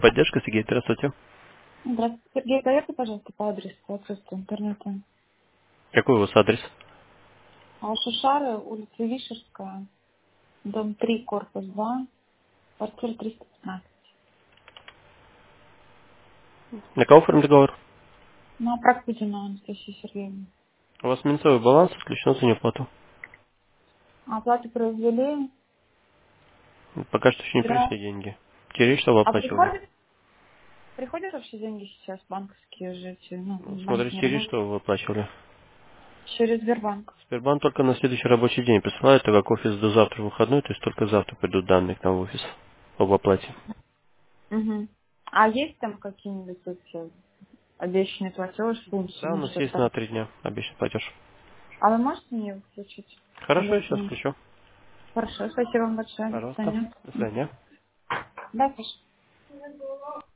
Поддержка, Сергей, здравствуйте. Здравствуйте, Сергей. Проверьте, пожалуйста, по адресу отсутствия интернета. Какой у вас адрес? Шушары, улица Вишерская, дом 3, корпус 2, квартира 315. На кого оформим договор? На Прокудина Анастасия Сергеевна. У вас минусовой баланс включен за неуплату. Оплату произвели Пока что еще не вчера. пришли деньги. Через что вы А оплачивали? приходят вообще деньги сейчас банковские же эти, ну, Ну, банк смотрите, не через работает. что вы оплачивали. Через Сбербанк. Сбербанк только на следующий рабочий день присылает, так как офис до завтра выходной, то есть только завтра придут данные к нам в офис об оплате. Угу. А есть там какие-нибудь эти обещанный платеж, Да, у функции, нас что-то есть на там? 3 дня обещанный платеж. А вы можете мне его включить? Хорошо, я сейчас Обязательно. включу. Хорошо, спасибо вам большое. До Пожалуйста. свидания. До свидания. Да, Саша.